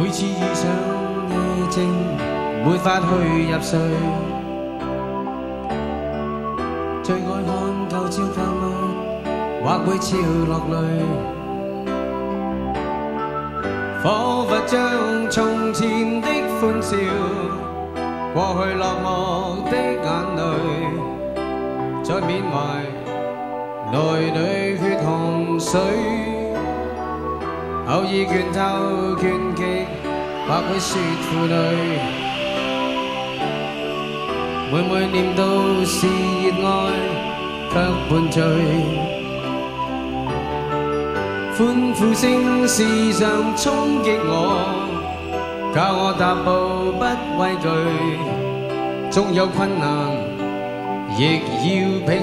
每次遇上夜靜，沒法去入睡。最愛看舊照舊物，或會潮落淚，彷彿將從前的歡笑，過去落寞的眼淚，再緬懷內裏血汗水。偶爾拳頭拳擊，或會說負累。每每念到是熱愛，卻伴隨。歡呼聲時常衝擊我，教我踏步不畏懼。縱有困難，亦要拼。